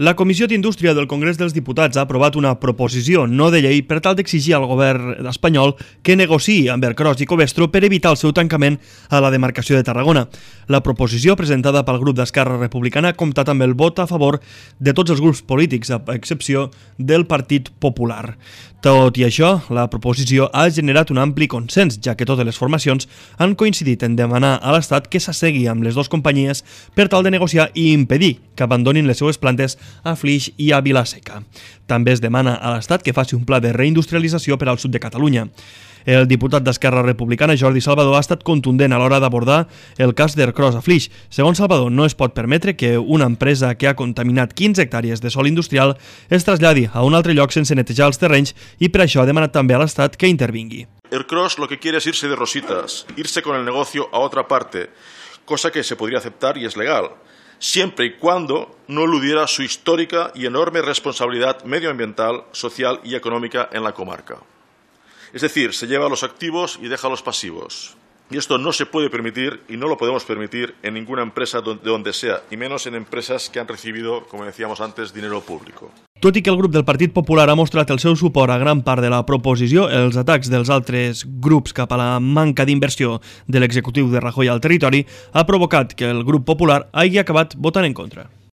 La Comissió d'Indústria del Congrés dels Diputats ha aprovat una proposició no de llei per tal d'exigir al govern espanyol que negociï amb Ercros i Covestro per evitar el seu tancament a la demarcació de Tarragona. La proposició presentada pel grup d'Esquerra Republicana ha comptat amb el vot a favor de tots els grups polítics, a excepció del Partit Popular. Tot i això, la proposició ha generat un ampli consens, ja que totes les formacions han coincidit en demanar a l'Estat que s'assegui amb les dues companyies per tal de negociar i impedir que abandonin les seues plantes a Flix i a Vila-seca. També es demana a l'Estat que faci un pla de reindustrialització per al sud de Catalunya. El diputat d'Esquerra Republicana, Jordi Salvador, ha estat contundent a l'hora d'abordar el cas d'Ercros a Flix. Segons Salvador, no es pot permetre que una empresa que ha contaminat 15 hectàrees de sòl industrial es traslladi a un altre lloc sense netejar els terrenys i per això ha demanat també a l'Estat que intervingui. Ercros lo que quiere es irse de rositas, irse con el negocio a otra parte, cosa que se podría aceptar y es legal, siempre y cuando no eludiera su histórica y enorme responsabilidad medioambiental, social y económica en la comarca. Es decir, se lleva a los activos y deja a los pasivos. Y esto no se puede permitir y no lo podemos permitir en ninguna empresa de donde sea, y menos en empresas que han recibido, como decíamos antes, dinero público. Tot i que el grup del Partit Popular ha mostrat el seu suport a gran part de la proposició, els atacs dels altres grups cap a la manca d'inversió de l'executiu de Rajoy al territori ha provocat que el grup popular hagi acabat votant en contra.